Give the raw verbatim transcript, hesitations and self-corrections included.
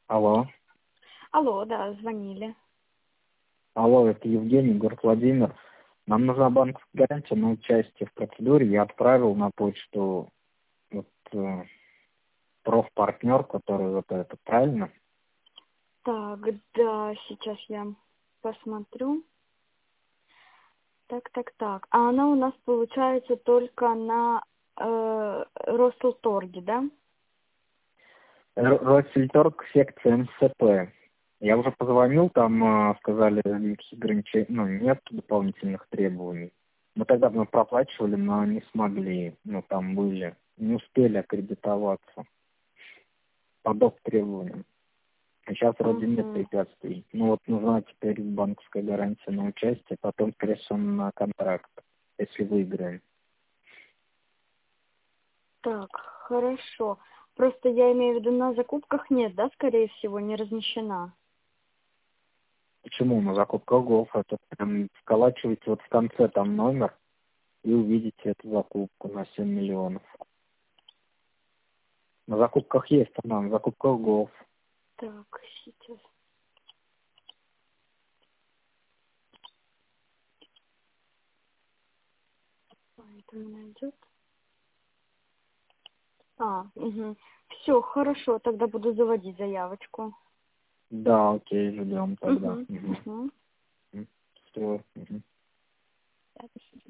Алло. Алло, да, звонили. Алло, это Евгений, город Владимир. Нам нужна банковская гарантия на участие в процедуре. Я отправил на почту вот, э, профпартнер, который вот это, правильно? Так, да, сейчас я посмотрю. Так, так, так. А она у нас получается только на э, Росселторге, да? Р- Россельторг, секция эм эс пэ. Я уже позвонил, там э, сказали, никаких ограничений, ну, нет дополнительных требований. Мы тогда мы проплачивали, но не смогли, ну, там были, не успели аккредитоваться по доп. Требованиям. А сейчас вроде нет Угу. препятствий. Ну вот нужна теперь банковская гарантия на участие, потом, скорее всего, на контракт, если выиграем. Так, хорошо. Просто я имею в виду, на закупках нет, да, скорее всего, не размещена. Почему? На закупках голф это прям вколачиваете вот в конце там номер и увидите эту закупку на семь миллионов. На закупках есть она, на закупках голф. Так, сейчас. Ой, это у меня идет. А, угу. Все, хорошо, тогда буду заводить заявочку. Да, окей, ждем тогда. Угу, Угу. угу. Все. Угу.